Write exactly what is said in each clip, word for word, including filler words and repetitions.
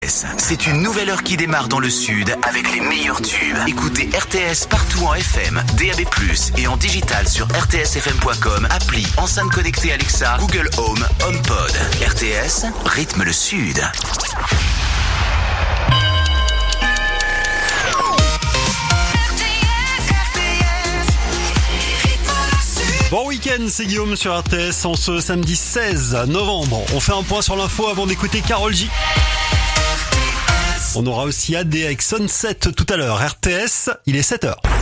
S. C'est une nouvelle heure qui démarre dans le sud avec les meilleurs tubes. Écoutez R T S partout en F M, D A B plus, et en digital sur r t s f m point com, appli, enceinte connectée Alexa, Google Home, HomePod. R T S, rythme le sud. Bon week-end, c'est Guillaume sur R T S en ce samedi seize novembre. On fait un point sur l'info avant d'écouter Karol J. On aura aussi A D avec Sunset tout à l'heure. R T S, il est sept heures.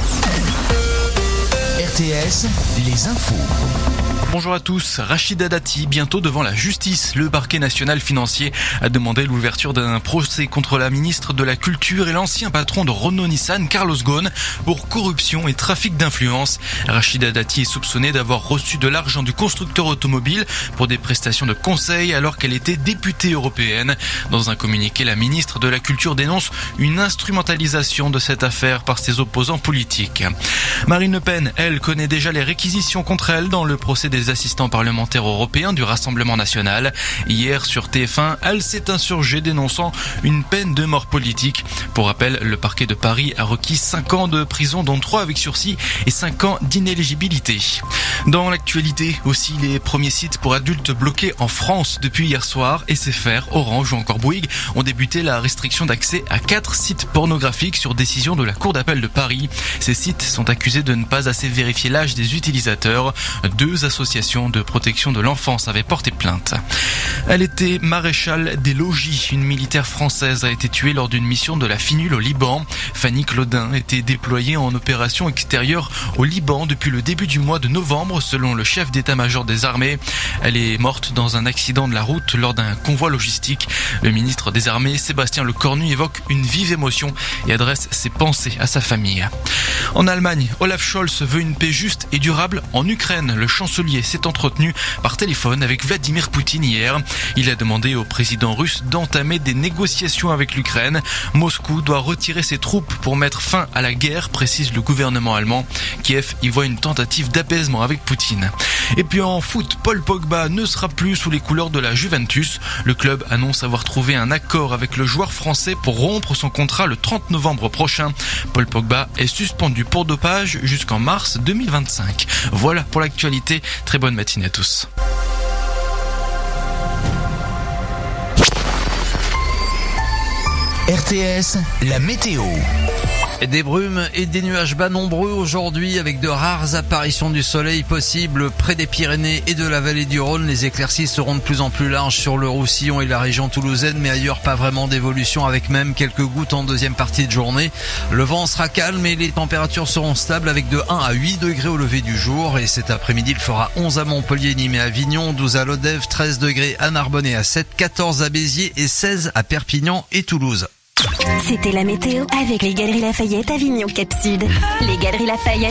R T S, les infos. Bonjour à tous. Rachida Dati, bientôt devant la justice. Le parquet national financier a demandé l'ouverture d'un procès contre la ministre de la Culture et l'ancien patron de Renault-Nissan, Carlos Ghosn, pour corruption et trafic d'influence. Rachida Dati est soupçonnée d'avoir reçu de l'argent du constructeur automobile pour des prestations de conseil alors qu'elle était députée européenne. Dans un communiqué, la ministre de la Culture dénonce une instrumentalisation de cette affaire par ses opposants politiques. Marine Le Pen, elle, connaît déjà les réquisitions contre elle dans le procès des assistants parlementaires européens du Rassemblement national. Hier, sur T F un, elle s'est insurgée dénonçant une peine de mort politique. Pour rappel, le parquet de Paris a requis cinq ans de prison, dont trois avec sursis et cinq ans d'inéligibilité. Dans l'actualité, aussi, les premiers sites pour adultes bloqués en France depuis hier soir. S F R, Orange ou encore Bouygues ont débuté la restriction d'accès à quatre sites pornographiques sur décision de la Cour d'appel de Paris. Ces sites sont accusés de ne pas assez vérifier l'âge des utilisateurs. Deux associations de protection de l'enfance avait porté plainte. Elle était maréchale des logis. Une militaire française a été tuée lors d'une mission de la FINUL au Liban. Fanny Claudin était déployée en opération extérieure au Liban depuis le début du mois de novembre, selon le chef d'état-major des armées. Elle est morte dans un accident de la route lors d'un convoi logistique. Le ministre des Armées, Sébastien Lecornu, évoque une vive émotion et adresse ses pensées à sa famille. En Allemagne, Olaf Scholz veut une paix juste et durable en Ukraine. Le chancelier s'est entretenu par téléphone avec Vladimir Poutine hier. Il a demandé au président russe d'entamer des négociations avec l'Ukraine. Moscou doit retirer ses troupes pour mettre fin à la guerre, précise le gouvernement allemand. Kiev y voit une tentative d'apaisement avec Poutine. Et puis en foot, Paul Pogba ne sera plus sous les couleurs de la Juventus. Le club annonce avoir trouvé un accord avec le joueur français pour rompre son contrat le trente novembre prochain. Paul Pogba est suspendu pour dopage jusqu'en mars deux mille vingt-cinq. Voilà pour l'actualité. Très bonne matinée à tous. R T S, la météo. Des brumes et des nuages bas nombreux aujourd'hui avec de rares apparitions du soleil possibles près des Pyrénées et de la vallée du Rhône. Les éclaircies seront de plus en plus larges sur le Roussillon et la région toulousaine, mais ailleurs pas vraiment d'évolution avec même quelques gouttes en deuxième partie de journée. Le vent sera calme et les températures seront stables avec de un à huit degrés au lever du jour. Et cet après-midi, il fera onze à Montpellier, Nîmes et Avignon, douze à Lodève, treize degrés à Narbonne et à Sète, quatorze à Béziers et seize à Perpignan et Toulouse. C'était la météo avec les Galeries Lafayette Avignon Cap Sud. Les Galeries Lafayette.